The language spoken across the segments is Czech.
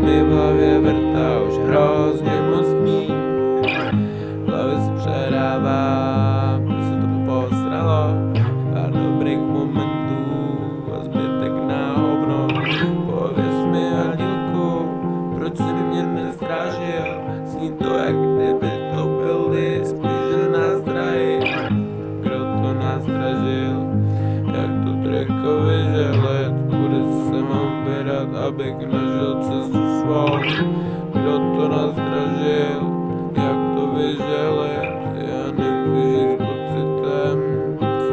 mi v hlavě vrtá už hrozně moc dní. V hlavě se předávám, že se to posralo. Pár dobrých momentů a zbytek na hovno. Pověz mi, Adílku, proč jsi mě nestrážil? Zní to, jak kdyby to byli spíš nástrahy. Kdo to nastražil? Jak to trackovi želet? Kudy se mám vydat, abych našel cestu svou? Kdo to nastražil? Jak to vyželet? Já nechci žít s pocitem, co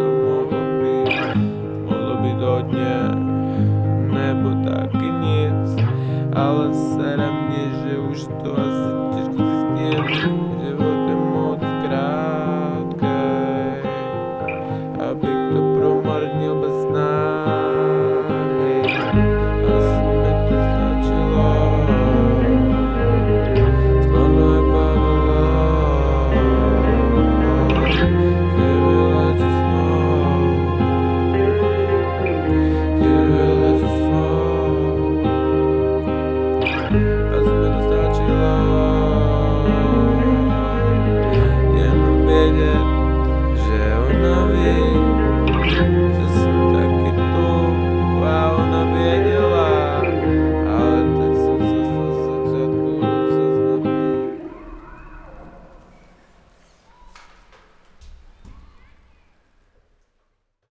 mohlo být hodně, nebo taky nic. Ale sere mě, že už to asi těžko zjistit. Život je moc krátkej, abych to promarnil bez snahy. Asi mi to stačilo, spolu jak bavilo. Chvíli leží snou, chvíli leží snou. Asi mi to stačilo, jenom vědět, že ona ví.